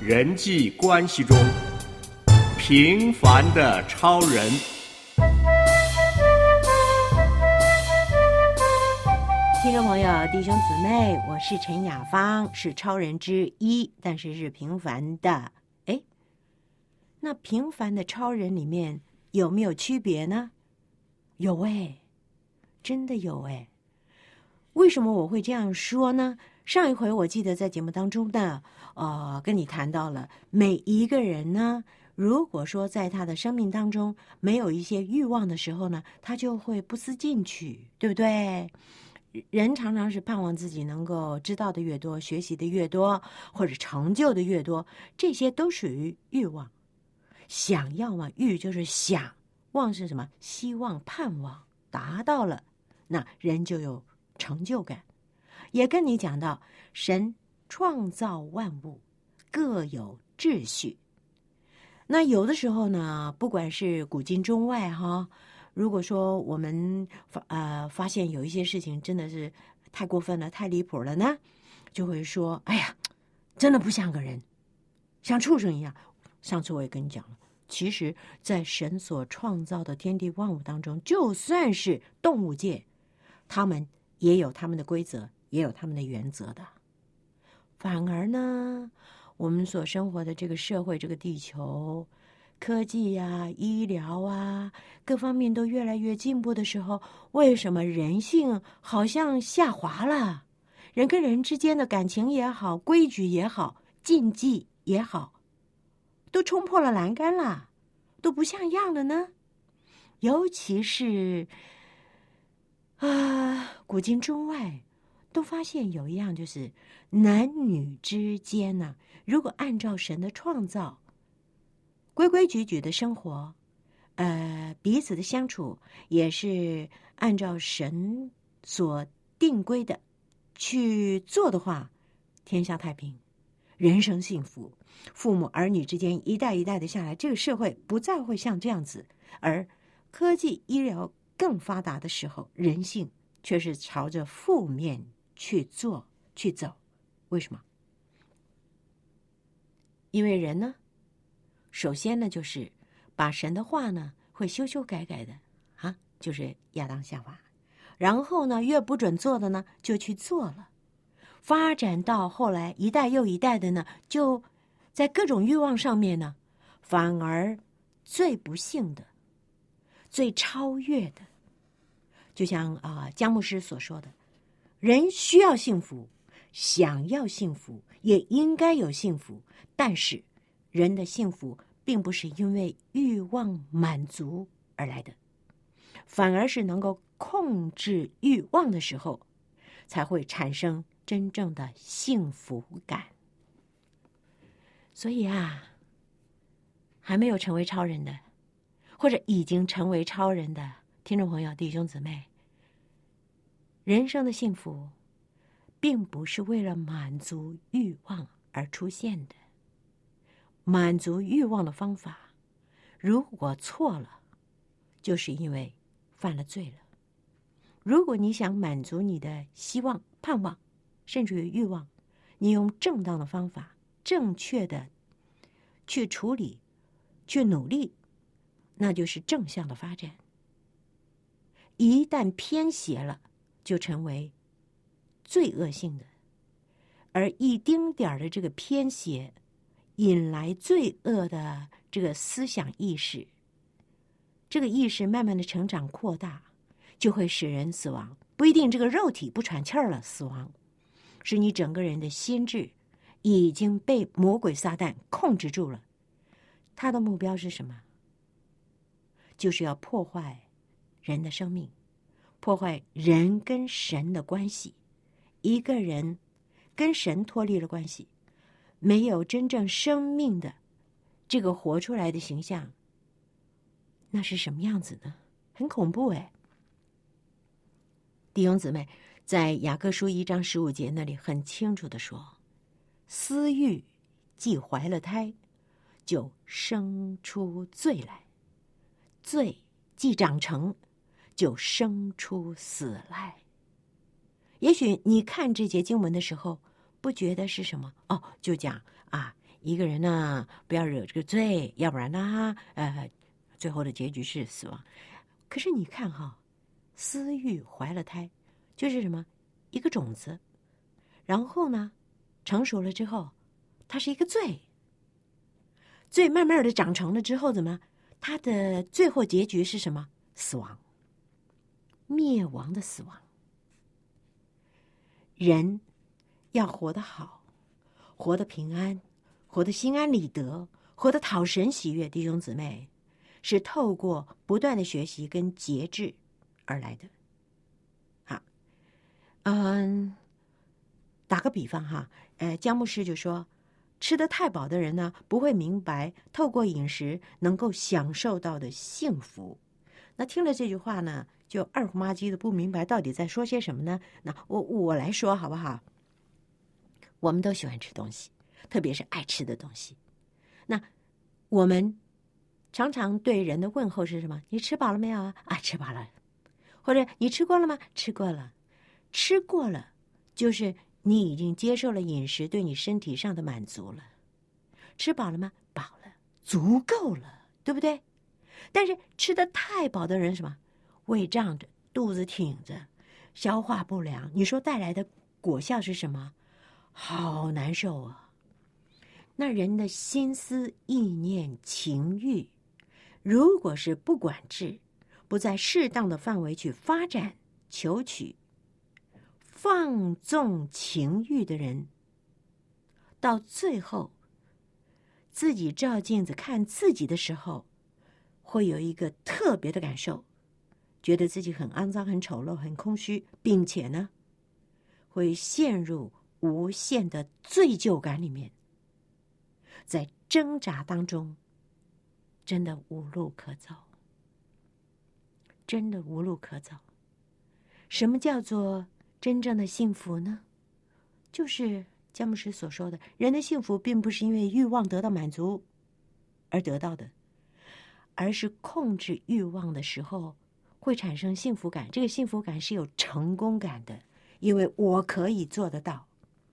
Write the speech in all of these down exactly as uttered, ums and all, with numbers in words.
人际关系中平凡的超人。 听众朋友、弟兄姊妹，我是陈雅芳，是超人之一，但是是平凡的。哎，那平凡的超人里面有没有区别呢？有哎，真的有哎。为什么我会这样说呢？上一回我记得在节目当中呢，呃，跟你谈到了每一个人呢，如果说在他的生命当中没有一些欲望的时候呢，他就会不思进取，对不对？人常常是盼望自己能够知道的越多，学习的越多，或者成就的越多，这些都属于欲望。想要嘛，欲就是想，望是什么？希望、盼望，达到了，那人就有成就感。也跟你讲到，神创造万物各有秩序。那有的时候呢，不管是古今中外哈，如果说我们发呃发现有一些事情真的是太过分了、太离谱了呢，就会说：“哎呀，真的不像个人，像畜生一样。”上次我也跟你讲了，其实，在神所创造的天地万物当中，就算是动物界，他们也有他们的规则，也有他们的原则的。反而呢，我们所生活的这个社会、这个地球，科技呀、医疗啊，各方面都越来越进步的时候，为什么人性好像下滑了？人跟人之间的感情也好，规矩也好，禁忌也好，都冲破了栏杆了，都不像样了呢？尤其是啊，古今中外都发现有一样，就是男女之间呢、啊，如果按照神的创造，规规矩矩的生活，呃，彼此的相处也是按照神所定规的去做的话，天下太平，人生幸福，父母儿女之间一代一代的下来，这个社会不再会像这样子。而科技医疗更发达的时候，人性却是朝着负面去做去走。为什么？因为人呢，首先呢，就是把神的话呢会修修改改的啊，就是亚当夏娃。然后呢，越不准做的呢，就去做了。发展到后来，一代又一代的呢，就在各种欲望上面呢，反而最不幸的、最超越的，就像啊、呃、姜牧师所说的，人需要幸福，想要幸福，也应该有幸福，但是人的幸福并不是因为欲望满足而来的，反而是能够控制欲望的时候，才会产生真正的幸福感。所以啊，还没有成为超人的，或者已经成为超人的听众朋友、弟兄姊妹，人生的幸福并不是为了满足欲望而出现的。满足欲望的方法，如果错了，就是因为犯了罪了。如果你想满足你的希望、盼望，甚至于欲望，你用正当的方法、正确的去处理、去努力，那就是正向的发展。一旦偏斜了，就成为罪恶性的，而一丁点儿的这个偏斜，引来罪恶的这个思想意识，这个意识慢慢的成长扩大，就会使人死亡。不一定这个肉体不喘气儿了死亡，是你整个人的心智已经被魔鬼撒旦控制住了。他的目标是什么？就是要破坏人的生命，破坏人跟神的关系。一个人跟神脱离了关系，没有真正生命的这个活出来的形象，那是什么样子呢？很恐怖哎！弟兄姊妹，在雅各书一章十五节那里很清楚的说，私欲既怀了胎，就生出罪来；罪既长成，就生出死来。也许你看这节经文的时候，不觉得是什么哦，就讲啊， 一个人呢不要惹这个罪，要不然呢，呃，最后的结局是死亡。可是你看哈，私欲怀了胎，就是什么一个种子，然后呢，成熟了之后，它是一个罪，罪慢慢的长成了之后，怎么？它的最后结局是什么？死亡，灭亡的死亡。人要活得好，活得平安，活得心安理得，活得讨神喜悦，弟兄姊妹，是透过不断的学习跟节制而来的。好，嗯，打个比方哈，呃，江牧师就说，吃得太饱的人呢，不会明白透过饮食能够享受到的幸福。那听了这句话呢，就二胡麻鸡的不明白到底在说些什么呢？那我我来说好不好？我们都喜欢吃东西，特别是爱吃的东西。那我们常常对人的问候是什么？你吃饱了没有啊？啊，吃饱了。或者你吃过了吗？吃过了。吃过了，就是你已经接受了饮食对你身体上的满足了。吃饱了吗？饱了，足够了，对不对？但是吃得太饱的人，什么？胃胀着，肚子挺着，消化不良。你说带来的果效是什么？好难受啊！那人的心思、意念、情欲，如果是不管制，不在适当的范围去发展、求取，放纵情欲的人，到最后自己照镜子看自己的时候，会有一个特别的感受，觉得自己很肮脏、很丑陋、很空虚，并且呢，会陷入无限的罪疚感里面，在挣扎当中，真的无路可走，真的无路可走。什么叫做真正的幸福呢？就是江牧师所说的，人的幸福并不是因为欲望得到满足而得到的，而是控制欲望的时候会产生幸福感。这个幸福感是有成功感的，因为我可以做得到。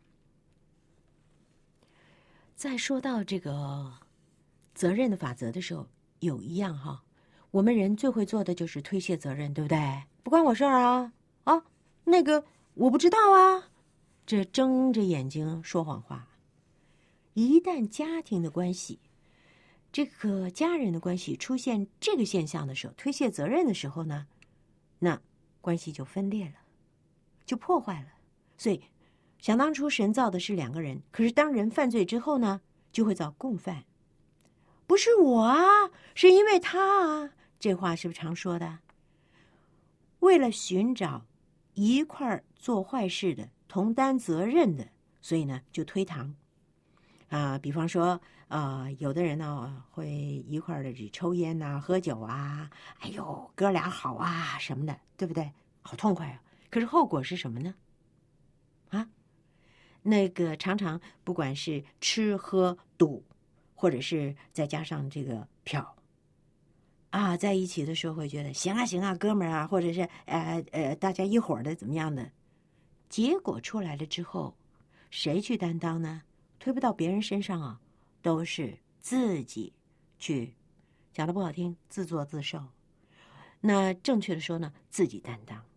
在说到这个责任的法则的时候，有一样哈，我们人最会做的就是推卸责任，对不对？不关我事儿啊，啊，那个我不知道啊，这睁着眼睛说谎话。一旦家庭的关系，这个家人的关系出现这个现象的时候，推卸责任的时候呢，那关系就分裂了，就破坏了。所以想当初神造的是两个人，可是当人犯罪之后呢，就会造共犯。不是我啊，是因为他啊，这话是不是常说的？为了寻找一块儿做坏事的、同担责任的，所以呢就推搪啊、呃。比方说，呃，有的人呢会一块儿的抽烟呐、啊、喝酒啊，哎呦，哥俩好啊什么的，对不对？好痛快啊！可是后果是什么呢？啊，那个常常不管是吃喝赌，或者是再加上这个嫖。啊，在一起的时候会觉得行啊行啊，哥们儿啊，或者是呃呃，大家一伙儿的怎么样的？结果出来了之后，谁去担当呢？推不到别人身上啊，都是自己去，讲的不好听，自作自受。那正确的说呢，自己担当。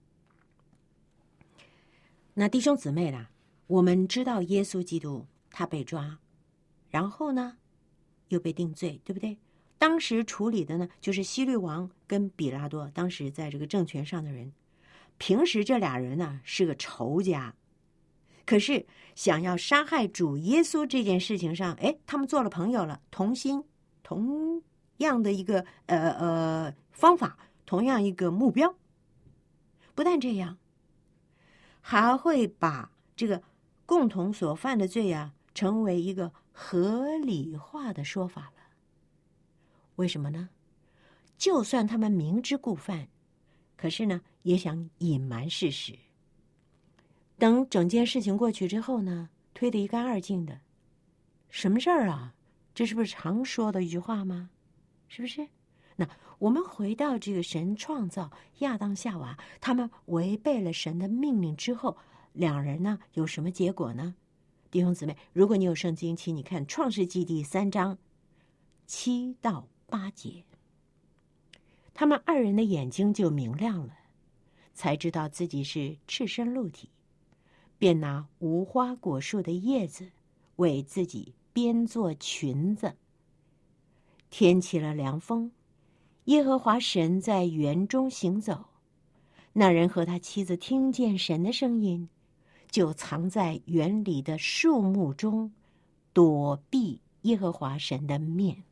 那弟兄姊妹啦，我们知道耶稣基督他被抓，然后呢又被定罪，对不对？当时处理的呢，就是希律王跟比拉多，当时在这个政权上的人。平时这俩人呢是个仇家，可是想要杀害主耶稣这件事情上，哎，他们做了朋友了，同心，同样的一个呃呃方法，同样一个目标。不但这样，还会把这个共同所犯的罪啊，成为一个合理化的说法了。为什么呢？就算他们明知故犯，可是呢，也想隐瞒事实。等整件事情过去之后呢，推得一干二净的。什么事儿啊？这是不是常说的一句话吗？是不是？那我们回到这个神创造亚当夏娃，他们违背了神的命令之后，两人呢有什么结果呢？ 弟兄姊妹，如果你有圣经，请你看创世纪第三章七到八节。他们二人的眼睛就明亮了，才知道自己是赤身露体，便拿无花果树的叶子为自己编做裙子。天起了凉风，耶和华神在园中行走，那人和他妻子听见神的声音，就藏在园里的树木中，躲避耶和华神的面。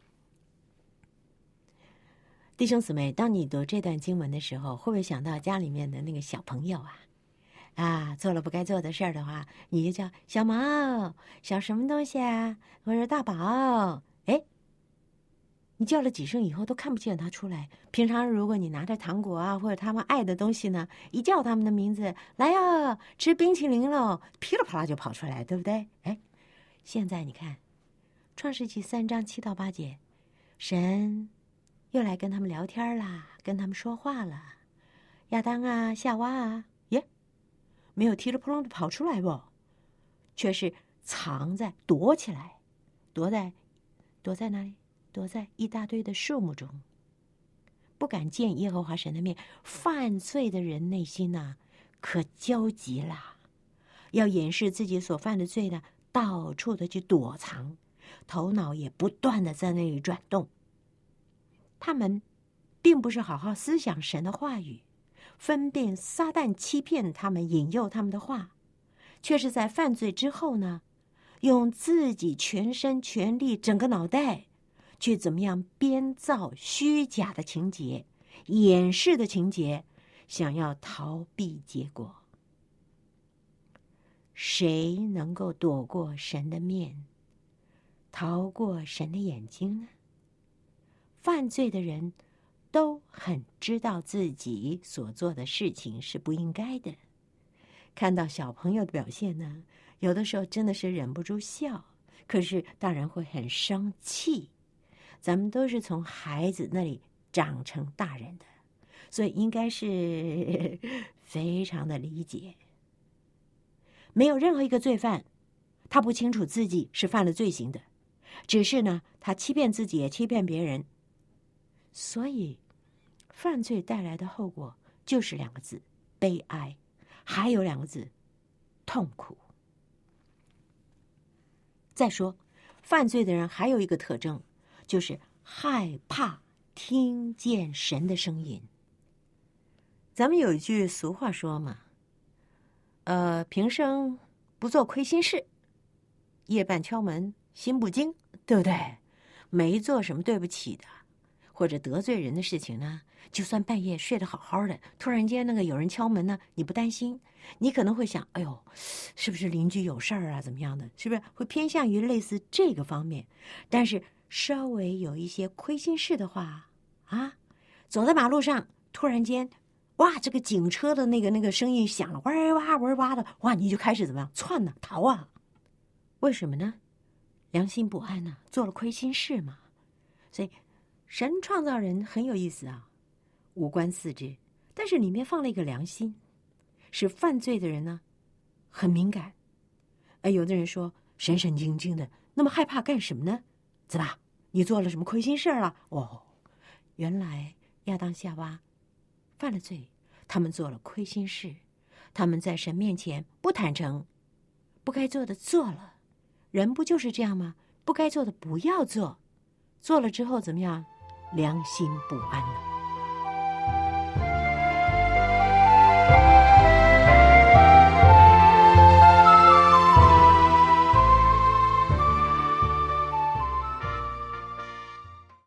弟兄姊妹，当你读这段经文的时候，会不会想到家里面的那个小朋友啊？啊，做了不该做的事儿的话，你就叫小毛、小什么东西啊，或者大宝。哎，你叫了几声以后都看不见他出来。平常如果你拿着糖果啊，或者他们爱的东西呢，一叫他们的名字，来呀，吃冰淇淋喽，噼里啪啦就跑出来，对不对？哎，现在你看，创世纪三章七到八节，神又来跟他们聊天啦，跟他们说话了。亚当啊，夏娃啊，耶，没有踢了扑棱的跑出来不，却是藏在躲起来，躲在躲在哪里？躲在一大堆的树木中，不敢见耶和华神的面。犯罪的人内心呐、啊，可焦急啦，要掩饰自己所犯的罪呢，到处的去躲藏，头脑也不断的在那里转动。他们并不是好好思想神的话语，分辨撒旦欺骗他们、引诱他们的话，却是在犯罪之后呢，用自己全身全力、整个脑袋去怎么样编造虚假的情节、掩饰的情节，想要逃避结果。谁能够躲过神的面，逃过神的眼睛呢？犯罪的人都很知道自己所做的事情是不应该的。看到小朋友的表现呢，有的时候真的是忍不住笑，可是当然会很生气。咱们都是从孩子那里长成大人的，所以应该是非常的理解。没有任何一个罪犯，他不清楚自己是犯了罪行的，只是呢，他欺骗自己也欺骗别人。所以犯罪带来的后果就是两个字：悲哀，还有两个字：痛苦。再说，犯罪的人还有一个特征，就是害怕听见神的声音。咱们有一句俗话说嘛，呃，平生不做亏心事，夜半敲门心不惊，对不对？没做什么对不起的或者得罪人的事情呢，就算半夜睡得好好的，突然间那个有人敲门呢，你不担心，你可能会想，哎呦，是不是邻居有事儿啊，怎么样的，是不是会偏向于类似这个方面？但是稍微有一些亏心事的话啊，走在马路上，突然间，哇，这个警车的那个那个声音响了，哇哇哇哇的，哇，你就开始怎么样窜呢、啊，逃啊？为什么呢？良心不安呢、啊，做了亏心事嘛。所以神创造人很有意思啊，五官四肢，但是里面放了一个良心，使犯罪的人呢很敏感。哎，有的人说神神经经的，那么害怕干什么呢？怎么？你做了什么亏心事了？哦，原来亚当夏娃犯了罪，他们做了亏心事，他们在神面前不坦诚，不该做的做了。人不就是这样吗？不该做的不要做，做了之后怎么样？良心不安了。